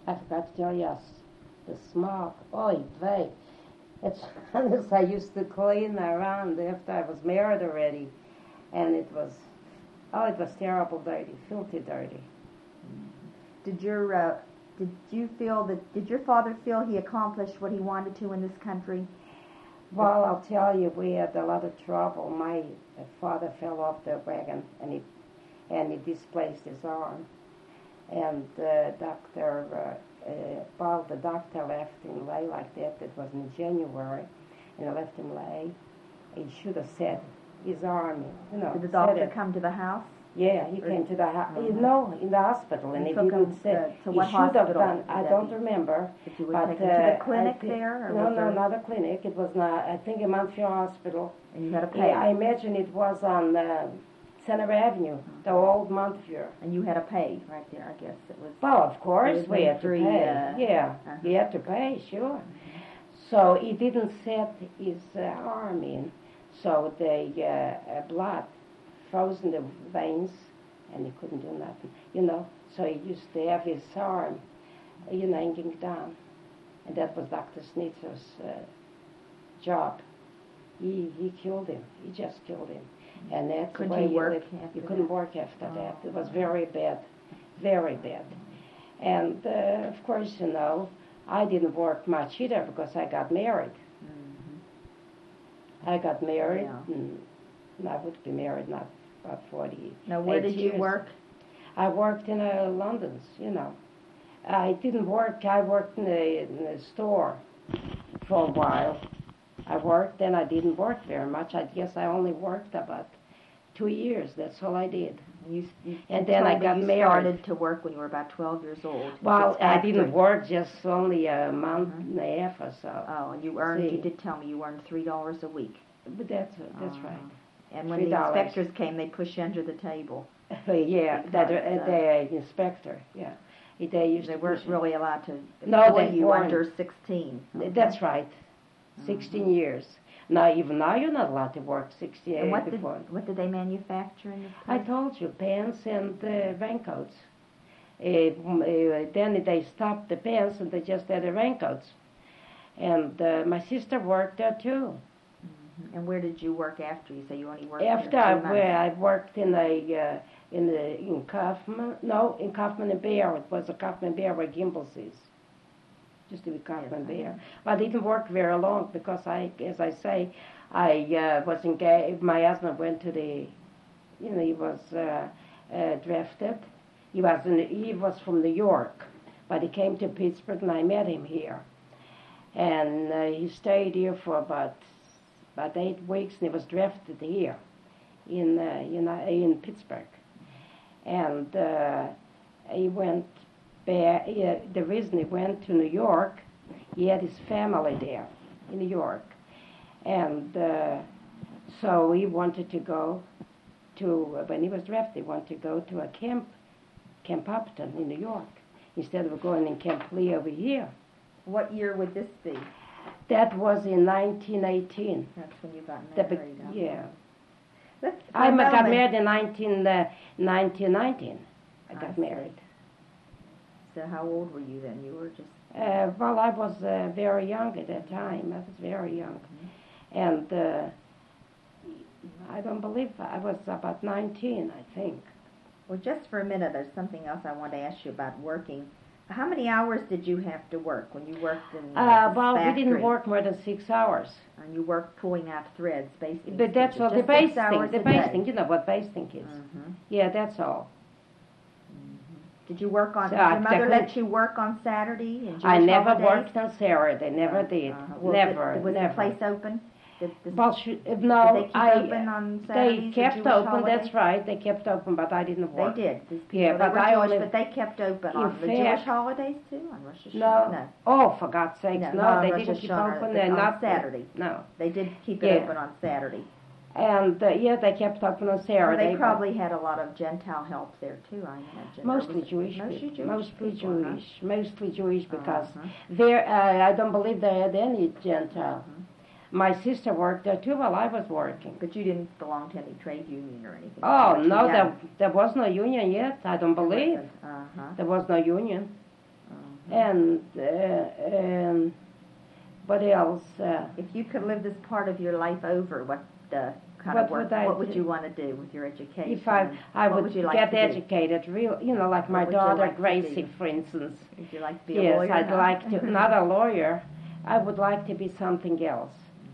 I forgot to tell you, the smoke. Oy vey. It's honest, I used to clean around after I was married already. And it was terrible dirty, filthy dirty. Did your father feel he accomplished what he wanted to in this country? Well, I'll tell you, we had a lot of trouble. My father fell off the wagon and he displaced his arm. And the doctor left him lay like that. It was in January, and he left him lay. He should have set his arm, Did the doctor come to the house? Yeah, he came to the house. No, in the hospital, and he didn't say. To what hospital? I don't remember. But you were taken to the clinic there? Or no, not a clinic. It was not. I think a Montreal hospital. And you had to pay. I imagine it was on Center Avenue, the old Montreal. And you had to pay right there. I guess it was. Well, of course we had to pay. You had to pay, sure. So he didn't set his arm in, so the blood froze in the veins, and he couldn't do nothing, So he used to have his arm, hanging down. And that was Dr. Schnitzer's job. He killed him. He just killed him. And that's the way you couldn't work after that. It was very bad, very bad. And, of course, I didn't work much either because I got married. Mm-hmm. I got married, and I would be married not about 40. Now, where did you work? I worked in London's, I didn't work. I worked in a store for a while. I worked, and I didn't work very much. I guess I only worked about 2 years. That's all I did. And then I got married. You started to work when you were about 12 years old. Well, I didn't work just only a month and a half or so. Oh, and you earned, you did tell me you earned $3 a week. But that's right. And when the inspectors came, they push you under the table. Yeah, the inspector, yeah. They weren't really allowed to employ you under 16. Okay. That's right, 16 years. Now, even now, you're not allowed to work 16 years before. What did they manufacture in this place? I told you, pants and raincoats. Then they stopped the pants and they just had the raincoats. And my sister worked there, too. And where did you work after? You say you only worked after I worked in Kaufman. No, in Kaufman and Bear. It was a Kaufman and Bear where Gimbel's is. Just to be Kaufman and Bear. But I didn't work very long because as I say, I was engaged. My husband went to he was drafted. He was from New York, but he came to Pittsburgh and I met him here. And he stayed here for about 8 weeks, and he was drafted here in Pittsburgh. And he went back. The reason he went to New York, he had his family there in New York, and so he wanted to go to when he was drafted. He wanted to go to a Camp Upton in New York instead of going in Camp Lee over here. What year would this be? That was in 1918. That's when you got married. Yeah. I got married in 1919. I got married. So how old were you then? You were just... well, I was very young at that time. I was very young. Mm-hmm. And I don't believe I was about 19, I think. Well, just for a minute, there's something else I want to ask you about working. How many hours did you have to work when you worked in well, factory? We didn't work more than 6 hours. And you worked pulling out threads, basting. But that's all. The basting. The basting. You know what basting is. Mm-hmm. Yeah, that's all. Mm-hmm. Did you work on... Did your mother let you work on Saturday and Jewish I never holidays? Worked on Saturday. Never did. Well, never. Was the place open? No, did they keep open on Saturdays? They kept open. Holidays? That's right. They kept open, but I didn't work. They did. But they kept open on the Jewish holidays too, on Rosh Hashanah. No. Oh, for God's sakes, no! They didn't keep open. Not Saturday. No, they did keep it open on Saturday. And they kept open on Saturday. Well, they probably had a lot of Gentile help there too, I imagine. Mostly Jewish. Mostly Jewish because there. I don't believe they had any Gentile. My sister worked there too while I was working. But you didn't belong to any trade union or anything? Oh, no, there was no union yet, I don't believe. There was no union. And what else? If you could live this part of your life over, what kind of work? What would you want to do with your education? If I would get educated, like my daughter Gracie, for instance. Would you like to be a lawyer? Yes, I'd like to. Not a lawyer. I would like to be something else.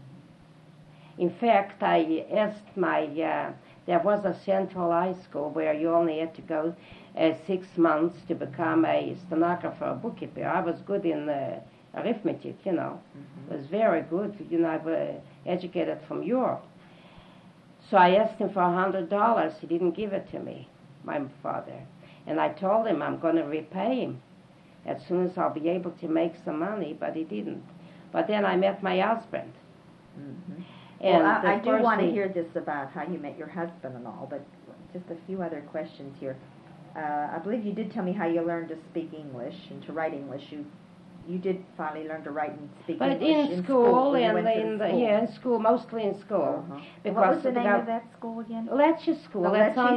In fact, I asked there was a central high school where you only had to go 6 months to become a stenographer, a bookkeeper. I was good in arithmetic, I was very good. I was educated from Europe. So I asked him for $100. He didn't give it to me, my father. And I told him I'm going to repay him as soon as I'll be able to make some money, but he didn't. But then I met my husband. Mm-hmm. And well, I do want to hear this about how you met your husband and all, but just a few other questions here. I believe you did tell me how you learned to speak English and to write English. You did finally learn to write and speak English in school, in school, mostly in school. Uh-huh. Because what was the name of that school again? Letcher School. That's on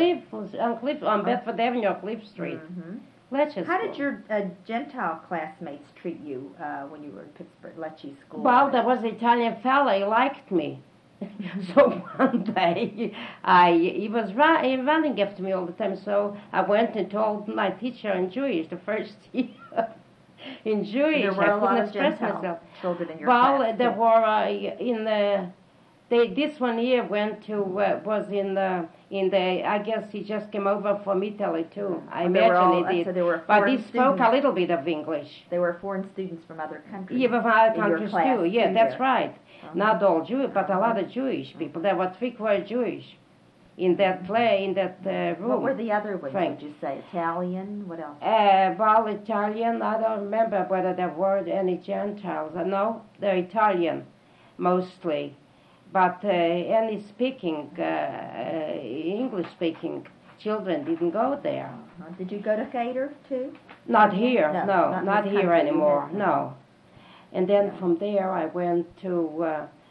Bedford Avenue, on Cliff Street. Mm-hmm. Letcher How School. did your Gentile classmates treat you when you were in Pittsburgh, Letcher School? Well, there was an Italian fella. He liked me. So one day, he was running after me all the time. So I went and told my teacher in Jewish the first year. In Jewish, there were I couldn't express myself. Children in your class. Well, there were this one here went to was in the I guess he just came over from Italy too. I imagine he did. So but he spoke a little bit of English. There were foreign students from other countries. Yeah, from other countries too. Yeah, that's right. Uh-huh. Not all Jewish, but a lot of Jewish people. There were 3/4 Jewish in that play, in that room. What were the other ones, would you say? Italian? What else? Well, Italian. I don't remember whether there were any Gentiles. No, they're Italian, mostly. But any speaking, English-speaking children didn't go there. Uh-huh. Did you go to Gator, too? Not here, no, not here anymore, no. no. And then from there I went to,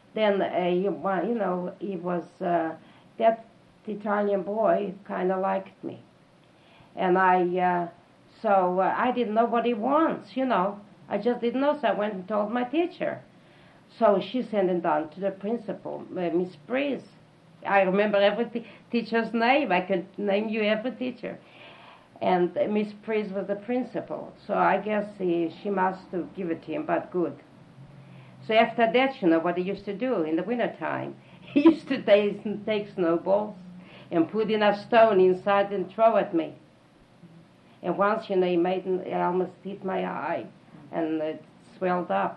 he was, that Italian boy kind of liked me. And I didn't know what he wants, I just didn't know, so I went and told my teacher. So she sent it down to the principal, Miss Breeze. I remember every teacher's name. I could name you every teacher. And Miss Breeze was the principal. So I guess she must have given it to him, but good. So after that, what he used to do in the wintertime? He used to take snowballs and put in a stone inside and throw at me. And once, he almost hit my eye, and it swelled up.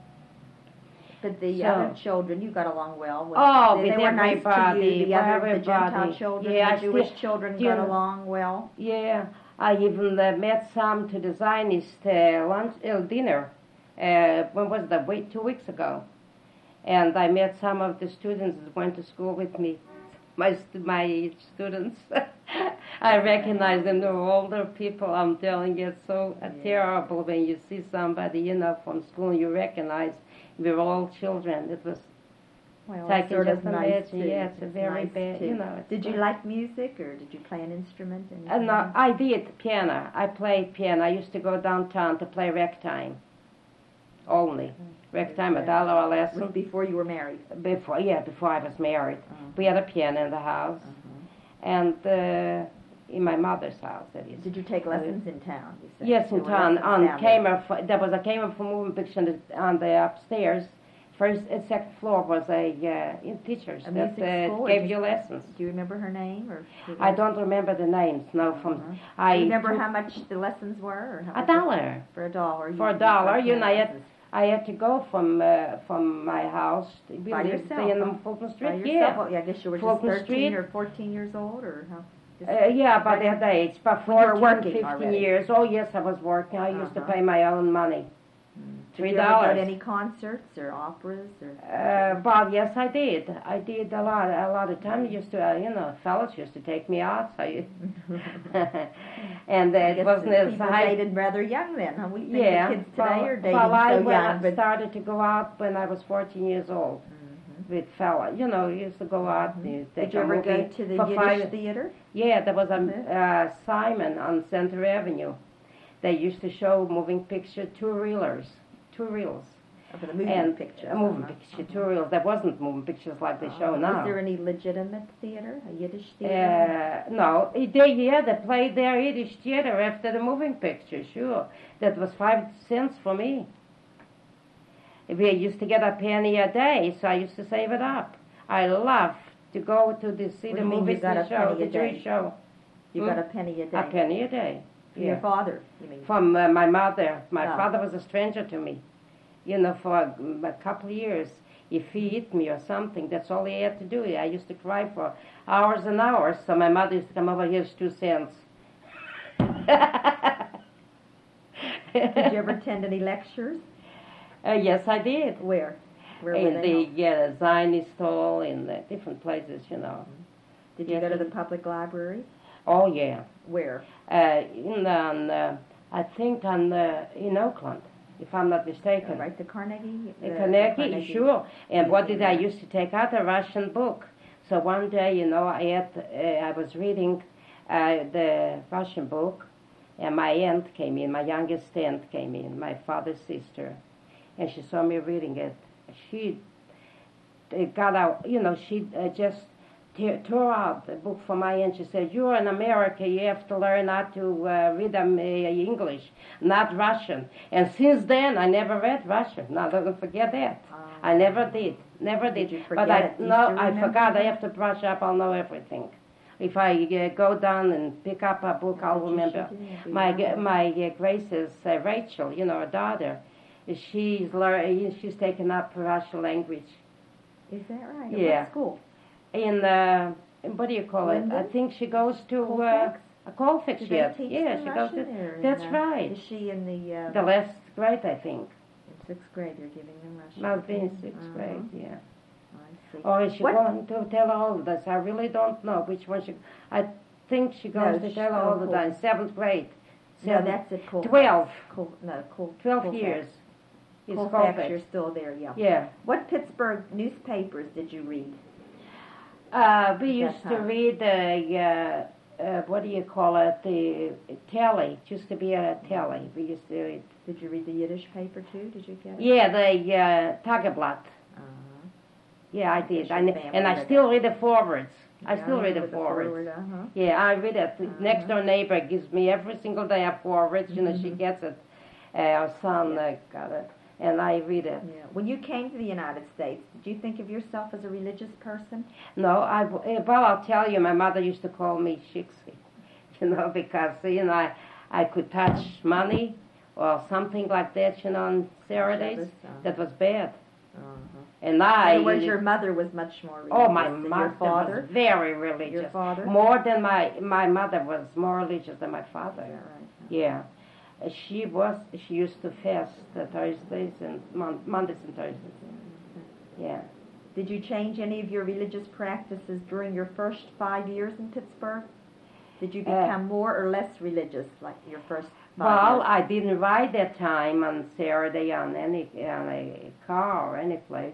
But the other children, you got along well with. With they were nice to you. The Gentile children, the Jewish children got along well. Yeah, I even met some to the Zionist dinner. When was that? 2 weeks ago. And I met some of the students that went to school with me. My students. I recognize them. They're older people. I'm telling you, it's so terrible when you see somebody, from school and you recognize. We were all children. It was. Well, it's sort of nice too. Yeah, it's a very nice bad. Did you like music, or did you play an instrument? No, I did piano. I played piano. I used to go downtown to play ragtime. Only ragtime, $1 a lesson. Before you were married. Before I was married. We had a piano in the house, and in my mother's house, that is. Did you take lessons in town? You said? Yes, in town. There was a Kamer for moving picture on the upstairs. First and second floor was teachers that gave you lessons. Do you remember her name? I don't remember the names. No, Do you remember how much the lessons were? Or $1. For $1. For $1, I had to go from my house. We lived in Fulton Street. By yourself? Well, I guess you were just 13 or 14 years old, or how? About that age, about 14, 15 already. years. Oh, yes, I was working. I used to pay my own money. $3. Did you ever go to any concerts or operas? Well, yes, I did. I did a lot of time. Fellas used to take me out. And it wasn't as high. People dated rather young then, huh? We think the kids today are dating so young. I started to go out when I was 14 years old. With fella, used to go out. And did you ever go to the Yiddish theater? Yeah, there was a Simon on Center Avenue. They used to show moving picture two reels. For the moving picture. Moving picture, two reels. There wasn't moving pictures like they show now. Was there any legitimate theater, a Yiddish theater? No. They played their Yiddish theater after the moving picture, sure. That was 5 cents for me. We used to get a penny a day, so I used to save it up. I love to go to see the movie show, the Jewish show. You got a penny a day? A penny a day. From your father, you mean? From my mother. My father was a stranger to me. For a couple of years. If he hit me or something, that's all he had to do. I used to cry for hours and hours, so my mother used to come over, here's 2 cents. Did you ever attend any lectures? Yes, I did. Where? Where in were they? The Zionist Hall, in different places, Did you go to the public library? Oh, yeah. Where? I think in Oakland, if I'm not mistaken. Right, the Carnegie? Carnegie, sure. And what did I used to take out? A Russian book. So one day, I was reading the Russian book, and my aunt came in, my youngest aunt came in, my father's sister, and she saw me reading it. She got out, she just tore out the book for my aunt. She said, "You're in America, you have to learn how to read English, not Russian." And since then, I never read Russian. Now, don't forget that. I never did. Did you forget it? I forgot. I have to brush up. I'll know everything. If I go down and pick up a book, I'll remember. My Grace's Rachel, her daughter, she's taken up Russian language. Is that right? Yeah. What school? In what do you call London? it? I think she goes to Colfax. Yeah, she goes to. That's right. Is she in the last grade, I think. In 6th grade, you're giving them Russian. Must be in 6th grade. Yeah. I see. Or is she going to tell all of this? I really don't know which one she. I think she goes to tell all the time. 7th grade. No, that's at Colfax. 12. 12 years. Colfax, you're still there, yeah. Yeah. What Pittsburgh newspapers did you read? We used to read what do you call it? The telly. It used to be a telly. We used to read. Did you read the Yiddish paper too? Did you get it? Yeah, the Tageblatt. Yeah, I did. I still read the forwards. I still read the forwards. Yeah, I read it. Next door neighbor gives me every single day a forward. She gets it. Our son got it. And I read it. Yeah. When you came to the United States, did you think of yourself as a religious person? No, I'll tell you, my mother used to call me Shixie, because, I could touch money or something like that, on Saturdays. That was bad. And your mother was much more religious. Oh, my mother was very religious. Your father? More than my mother was more religious than my father. Is that right? Yeah. She used to fast Thursdays and Mondays and Thursdays. Yeah. Did you change any of your religious practices during your first 5 years in Pittsburgh? Did you become more or less religious, like your first 5 years? Well, I didn't ride that time on Saturday on a car or any place.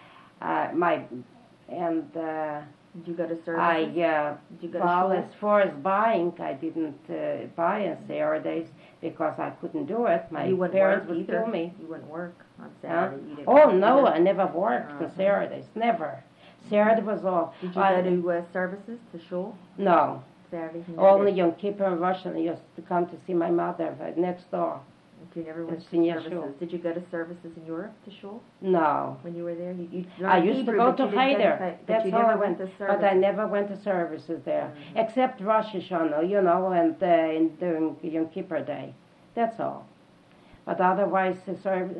Did you go to services? As far as buying, I didn't buy on Saturdays because I couldn't do it. My parents would kill me. You wouldn't work on Saturday. Oh, no, I never worked on Saturdays. Never. Saturday was off. Did you go to services, to shul? No. Saturdays? Only Yom Kippur and Rosh Hashanah used to come to see my mother right next door. You never went to services. Shul. Did you go to services in Europe, to shul? No. When you were there? I used to go to Cheder. That's all I went to. But I never went to services there. Except Rosh Hashanah, and during Yom Kippur Day. That's all. But otherwise, the service,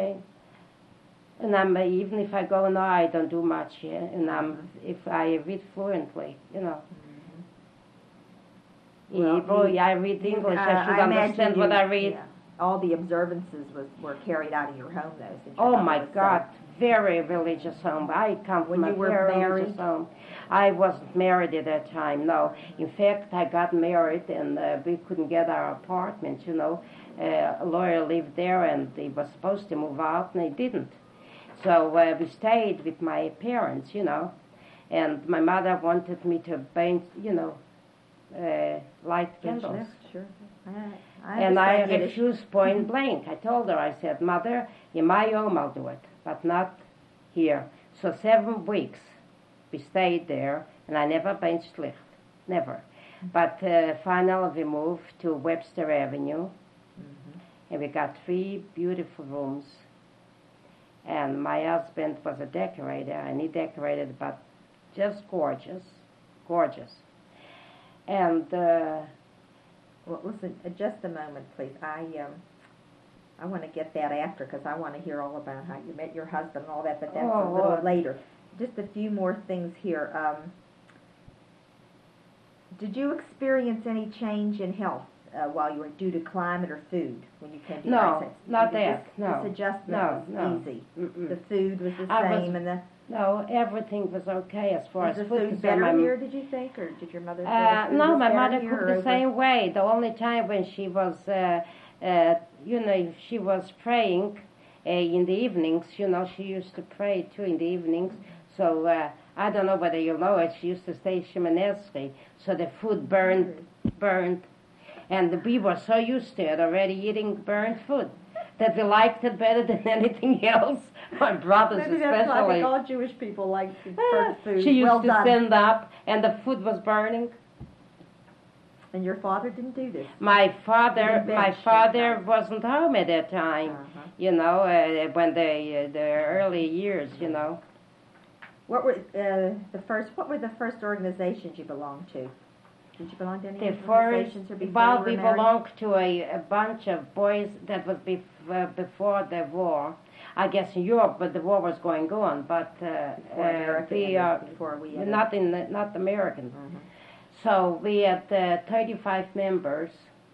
even if I go now, I don't do much here. If I read fluently, Well, I read English. I should understand what I read. Yeah. All the observances were carried out in your home, though. Oh, my God. Very religious home. I come from a very religious home. I wasn't married at that time, no. In fact, I got married, and we couldn't get our apartment, A lawyer lived there, and he was supposed to move out, and he didn't. So we stayed with my parents, And my mother wanted me to paint, light candles. Sure. I refused point blank. I told her, I said, Mother, in my home I'll do it, but not here. So 7 weeks we stayed there, and I never benched licht, never. But finally we moved to Webster Avenue, and we got 3 beautiful rooms. And my husband was a decorator, and he decorated, but just gorgeous, gorgeous. And well, listen, just a moment, please. I want to get that after, because I want to hear all about how you met your husband and all that, but that's a little later. Just a few more things here. Did you experience any change in health while you were due to climate or food when you came to the United States? Not that. No. This adjustment was easy. The food was the same, No, everything was okay as far as food. Was the food better here, did you think, or did your mother say the food no, was my better mother here, cooked the same way. The only time when she was, she was praying in the evenings. She used to pray too in the evenings. So I don't know whether you know it. She used to stay Shemoneh, so the food burned, and we were so used to it already eating burnt food that we liked it better than anything else. My brothers Maybe especially. That's I think all Jewish people like burnt food. She used to done. stand up, and the food was burning. And your father didn't do this? My father wasn't home at that time. When the early years, What were the first organizations you belonged to? Did you belong to any organizations or before Well, you were we married? belonged to a bunch of boys that was before the war. I guess in Europe, but the war was going on. But before we not American. So we had 35 members.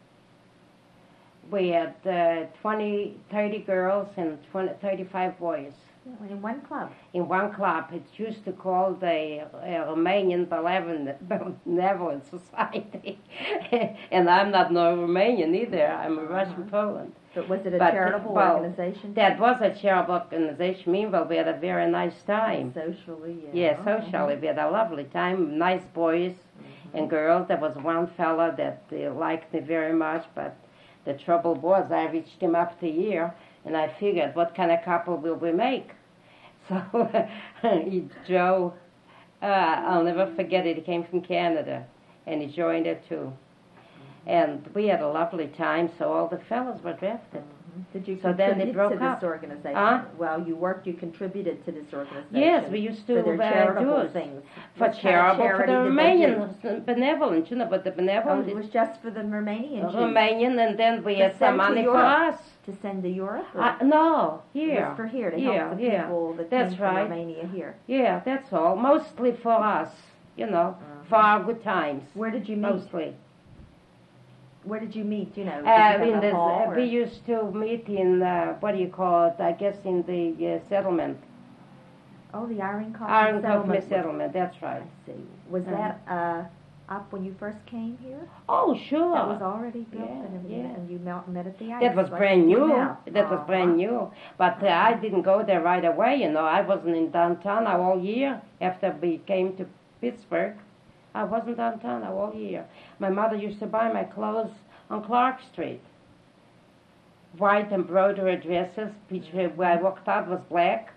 We had 30 girls and 35 boys. In one club? In one club. It's used to call the Romanian Benevolent Society. And I'm not no Romanian either. I'm a Russian Poland. But was it a charitable organization? That was a charitable organization. Meanwhile, we had a very nice time. Socially, yeah. Yeah, socially. We had a lovely time. Nice boys and girls. There was one fella that liked me very much, but the trouble was I reached him after a year, and I figured, what kind of couple will we make? So Joe, I'll never forget it. He came from Canada, and he joined it too. And we had a lovely time, so all the fellas were drafted. Did you so then they broke to this up. Organization? While you worked, you contributed to this organization? Yes, we used to for their charitable things. For charitable, for the Romanian benevolent, but the benevolent. It was just for the Romanian Jews? Romanian, and then we had some money for us. To send to Europe? No, here. Just for here, to help the people that came from Romania here. Yeah, that's all. Mostly for us, for our good times. Where did you meet? Mostly. Where did you meet? We used to meet in I guess in the settlement. Oh, the Iron Coffin settlement. That's right. I see. Was that up when you first came here? Oh, sure. That was already built, and you met at the ice. That was brand new. That was brand new. But I didn't go there right away. I wasn't in downtown all year after we came to Pittsburgh. I wasn't downtown all year. My mother used to buy my clothes on Clark Street. White embroidered dresses, which where I walked out was black.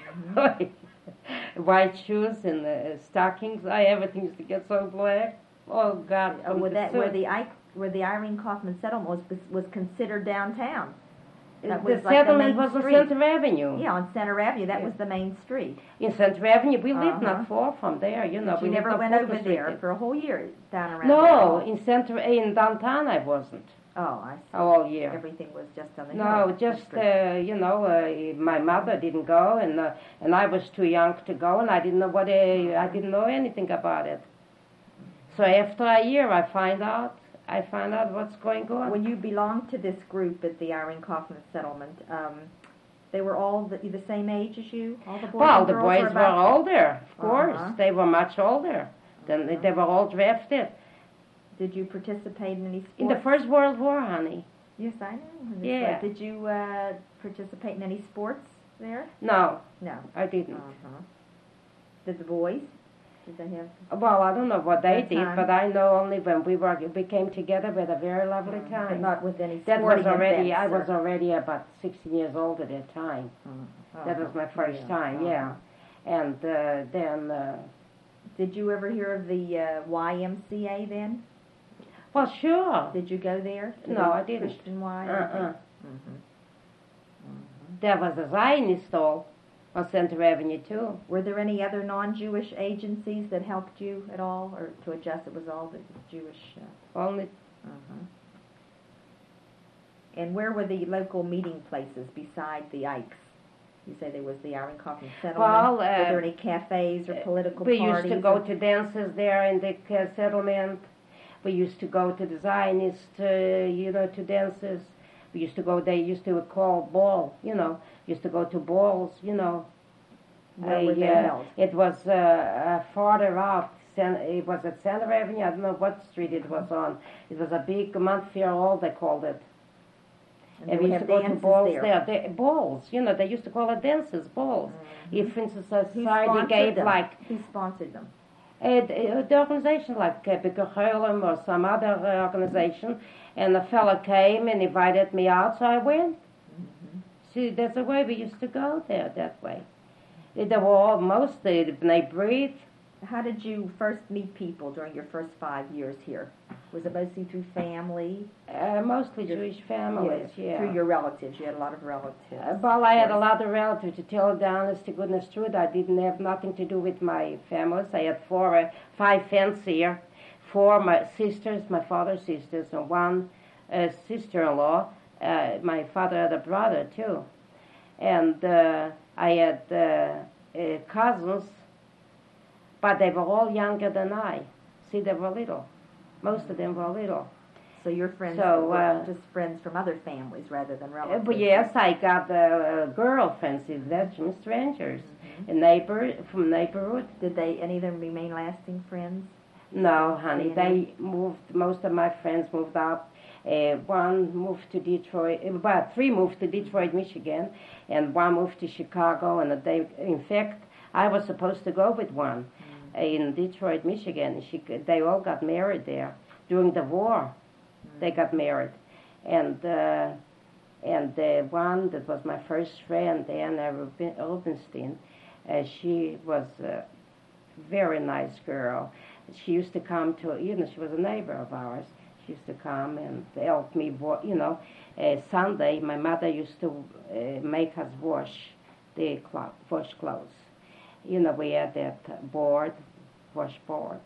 White shoes and stockings. Everything used to get so black. Oh God! Where the Irene Kaufman settlement was considered downtown. The settlement was on Center Avenue. Yeah, on Center Avenue. That was the main street. In Center Avenue. We lived not far from there, But you never went over there for a whole year down around No, in downtown I wasn't. Oh, I see. All year. Everything was just on the hill. No, just, my mother didn't go, and I was too young to go, and I didn't know anything about it. So after a year I find out what's going on. When you belonged to this group at the Irene Kaufman settlement, they were all the same age as you? All the boys well, the boys were older, of course. They were much older. They were all drafted. Did you participate in any sports? In the First World War, honey. Yes, I know. Yeah. Did you participate in any sports there? No. No. I didn't. Did the boys? Did they have? Well, I don't know what they did, time? but I know only when we came together, we had a very lovely time. But not with any That was already, events, I was already about 16 years old at that time. That was my first time, yeah. And then... Did you ever hear of the YMCA then? Well, sure. Did you go there? No, I didn't. Christian Y? There was a Zionist stall on Center Avenue, too. Were there any other non-Jewish agencies that helped you at all, or to adjust? It was all the Jewish... Only... And where were the local meeting places beside the Ikes? You say there was the Ironcoffin Settlement. Well, were there any cafes or political we parties? We used to go to dances there in the settlement. We used to go to the Zionist, to dances. We used to go, they used to call ball, used to go to balls, Where were they held? It was farther out. It was at Center Avenue. I don't know what street it was on. It was a big month fair hall, they called it. And we used to go to balls there. Balls, they used to call it dances, balls. If, for instance, a society gave Who sponsored them? The organization like Bikur Cholim or some other organization, and a fellow came and invited me out, so I went. See, that's the way we used to go there, that way. They were all mostly the B'nai B'rith. How did you first meet people during your first 5 years here? Was it mostly through family? Mostly Jewish families, yeah. Through your relatives. You had a lot of relatives. Well, I had a lot of relatives. To tell the honest to goodness truth, I didn't have nothing to do with my families. I had 5 friends here, 4 my sisters, my father's sisters, and 1 sister-in-law. My father had a brother, too. And I had cousins, but they were all younger than I. See, they were little. Most of them were little. So your friends were just friends from other families rather than relatives? But yes, I got girlfriends, that's from strangers, from neighborhood. Did any of them remain lasting friends? No, honey, they moved, most of my friends moved out. 1 moved to Detroit, 3 moved to Detroit, Michigan, and 1 moved to Chicago, and in fact, I was supposed to go with 1 in Detroit, Michigan. They all got married there during the war. They got married, and the one that was my first friend, Anna Rubinstein, she was a very nice girl. She used to come to, she was a neighbor of ours. She used to come and help me, Sunday, my mother used to make us wash clothes. We had that wash board,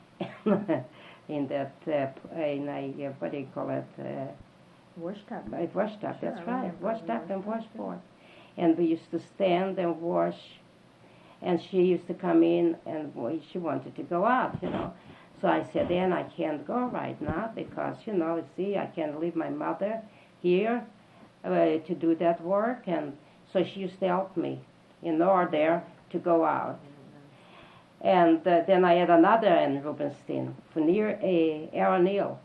in that, what do you call it? Wash tub. Wash tub, that's right. Wash tub and wash board. And we used to stand and wash, and she used to come in, and she wanted to go out, So I said, Ann, I can't go right now because, I can't leave my mother here to do that work. And so she used to help me in order to go out. And then I had another Ann Rubinstein from near Aaron Neal.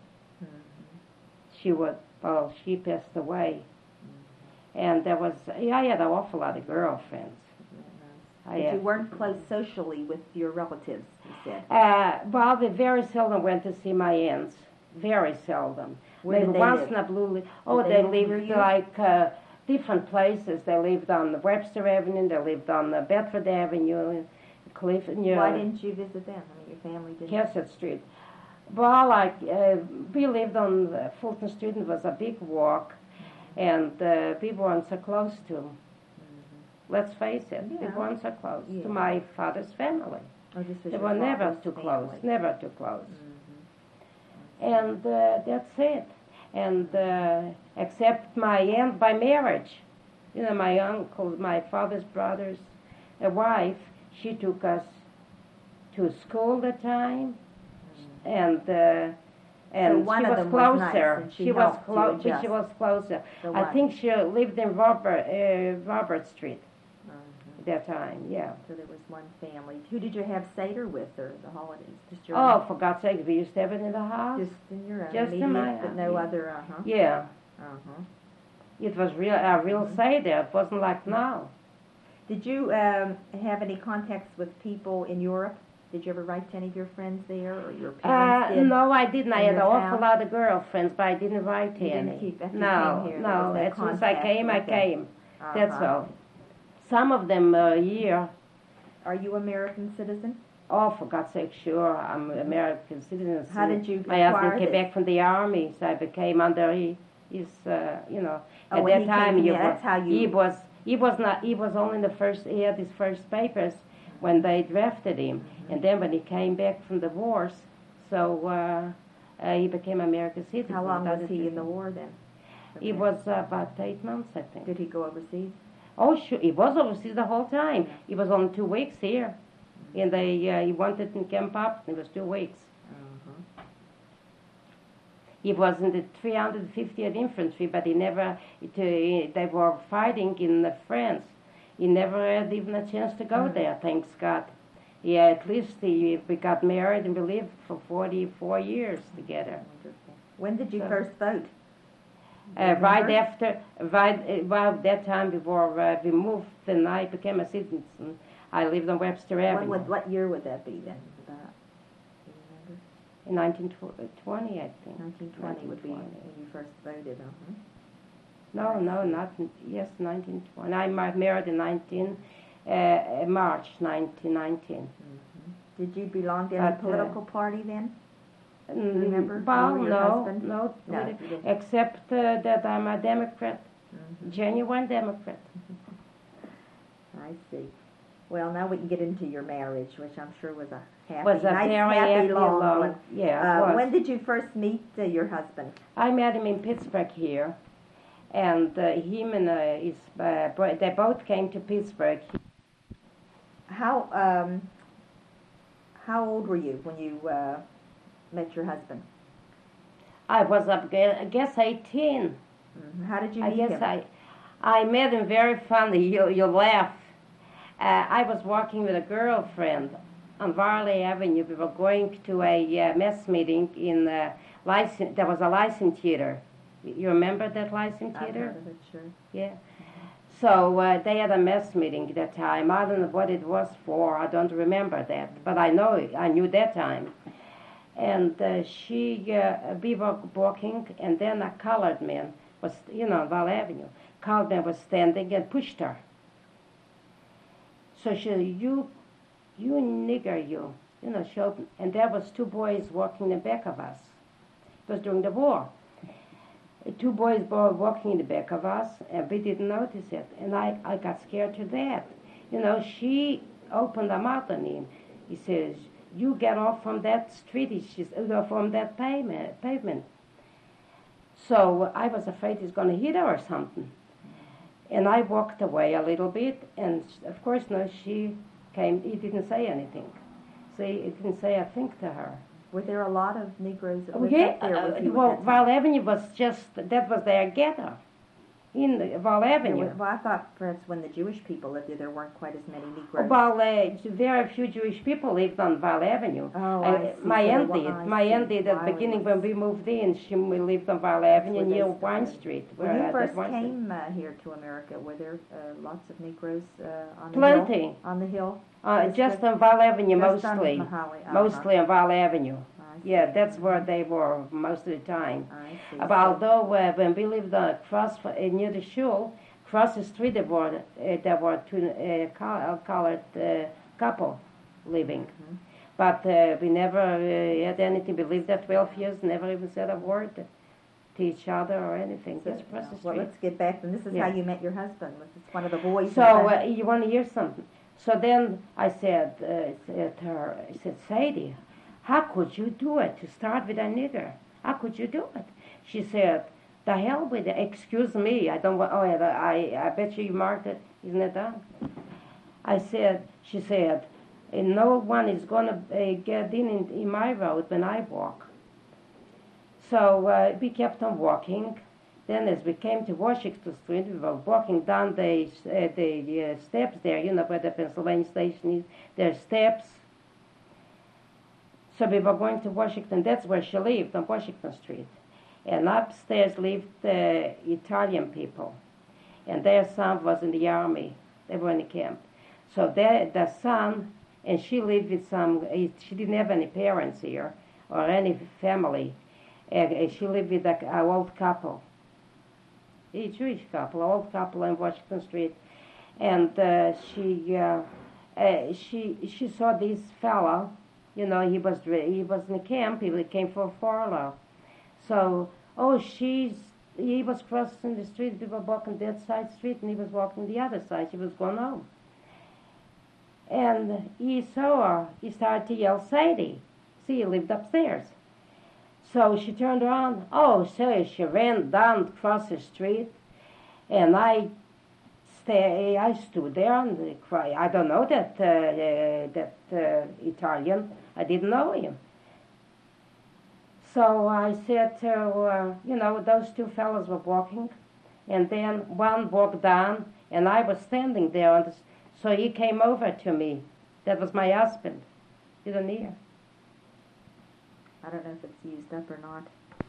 She passed away. And I had an awful lot of girlfriends. But you weren't close socially with your relatives, you said? Well, they very seldom went to see my aunts. Very seldom. Where did they once live? in a blue... they lived like different places. They lived on the Webster Avenue. They lived on the Bedford Avenue, Clifton. Why didn't you visit them? Your family didn't? Cassett Street. Well, we lived on Fulton Street. It was a big walk, and we weren't so close to. Let's face it, we weren't so close to my father's family. They were never too close, never too close. And that's it. And except my aunt by marriage, my uncle, my father's brother's wife, she took us to school at the time, and so one she of was them closer. Was nice, she was closer. I think she lived in Robert Street. At that time, yeah. So there was one family. Who did you have Seder with, or the holidays? Just your own? For God's sake, we used to have it in the house. Just in your own. Just in my house. But no other, Yeah. It was a real Seder. It wasn't like now. Did you have any contacts with people in Europe? Did you ever write to any of your friends there, or your parents did? No, I didn't. I had an awful lot of girlfriends, but I didn't write to any. Didn't keep, after no, you came here, no. As soon as I came, I came. Uh-huh. That's all. Some of them a year. Are you American citizen? Oh, for God's sake, sure. I'm American citizen. How did you My husband came back from the army, so I became under his, you know. Oh, at that time, that's how you... He was only in the first, he had his first papers when they drafted him. Mm-hmm. And then when he came back from the wars, so he became American citizen. How long was he in the war then? He was about 8 months, I think. Did he go overseas? Oh, sure. He was overseas the whole time. He was only 2 weeks here. And he wanted to camp up. It was 2 weeks. Uh-huh. He was in the 350th Infantry, but he never. They were fighting in France. He never had even a chance to go there. Thanks God. Yeah, at least we got married and we lived for 44 years together. Wonderful. When did you first vote? Right after, that time before we moved, and I became a citizen. I lived on Webster Avenue. What year would that be then? Do you remember? In 1920, I think. 1920 would be when you first voted, uh-huh. No, not, yes, 1920. I married in March 1919. Mm-hmm. Did you belong to any political party then? Remember? Well, no, except that I'm a Democrat, genuine Democrat. I see. Well, now we can get into your marriage, which I'm sure was a happy, long one. Yeah. When did you first meet your husband? I met him in Pittsburgh here, and him and they both came to Pittsburgh. How old were you when you met your husband? I was, I guess, 18. Mm-hmm. How did you meet him? I met him very funny. You'll laugh. I was walking with a girlfriend on Varley Avenue. We were going to a mess meeting in there was a Lyceum Theater. You remember that Lyceum Theater? I've heard of it, sure. Yeah. So they had a mess meeting at that time. I don't know what it was for. I don't remember that. But I knew that time. And we were walking, and then a colored man was, on Val Avenue. Colored man was standing and pushed her. So she said, you nigger, and there was 2 boys walking in the back of us. It was during the war. 2 boys were walking in the back of us, and we didn't notice it. And I got scared to death. She opened her mouth on him. He says, you get off from that street, from that pavement. So I was afraid he's going to hit her or something. And I walked away a little bit, and of course, she came. He didn't say anything. So he didn't say a thing to her. Were there a lot of Negroes that lived up there with you? Well, Val Avenue was that was their ghetto. In Val Avenue. Well, I thought perhaps when the Jewish people lived there weren't quite as many Negroes. Well, very few Jewish people lived on Val Avenue. Oh, I see. My aunt did at the beginning when we moved in. We lived on Val Avenue near Wine Street. When you first came here to America, were there lots of Negroes on the Plenty. hill? On the hill? Just on Val Avenue mostly. Mostly on Val Avenue. Yeah, that's where they were most of the time. I see. But although when we lived across near the shul, across the street there were 2 colored couple living. Mm-hmm. But we never had anything. We lived there 12 years, never even said a word to each other or anything. Just across the street. Well, let's get back. And this is how you met your husband. This is one of the boys. So you want to hear something? So then I said to her, I said, Sadie, how could you do it, to start with a nigger? How could you do it? She said, the hell with it. Excuse me, I don't want, I bet you marked it. Isn't it done? She said, no one is going to get in my road when I walk. So we kept on walking. Then as we came to Washington Street, we were walking down the steps there, where the Pennsylvania station is. There's steps. So we were going to Washington. That's where she lived, on Washington Street. And upstairs lived Italian people. And their son was in the army. They were in the camp. So the son and she lived with she didn't have any parents here or any family. She lived with an old couple, a Jewish couple, old couple on Washington Street, and she saw this fellow. You know, he was in camp. He came for a furlough. So, he was crossing the street. We were walking that side street, and he was walking the other side. She was going home. And he saw her. He started to yell, Sadie. See, he lived upstairs. So she turned around. Oh, so she ran down across the street, and I stood there and cried. I don't know that Italian. I didn't know him. So I said to, those two fellows were walking, and then one walked down, and I was standing there, so he came over to me. That was my husband. You don't hear? I don't know if it's used up or not.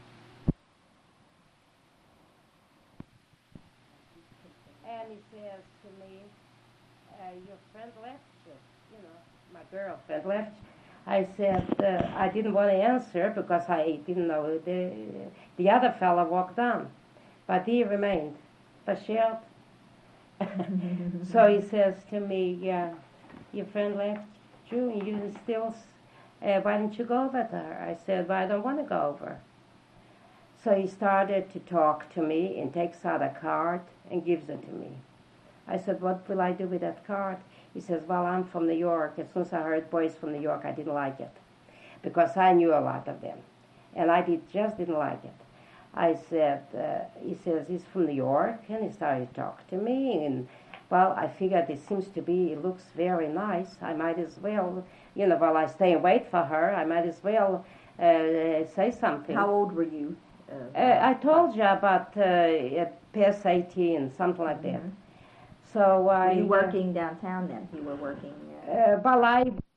And he says to me, your friend left you, my girlfriend left. I said, I didn't want to answer because I didn't know. The other fellow walked on, but he remained. Bashir. So he says to me, your friend left you, and you still, why don't you go over there? I said, well, I don't want to go over. So he started to talk to me and takes out a card and gives it to me. I said, what will I do with that card? He says, well, I'm from New York. As soon as I heard boys from New York, I didn't like it because I knew a lot of them. And I just didn't like it. I said, he says, he's from New York. And he started to talk to me. And, well, I figured it looks very nice. I might as well, while I stay and wait for her, I might as well say something. How old were you? I told you about past 18, something like that. So were you working downtown then? You were working... well, I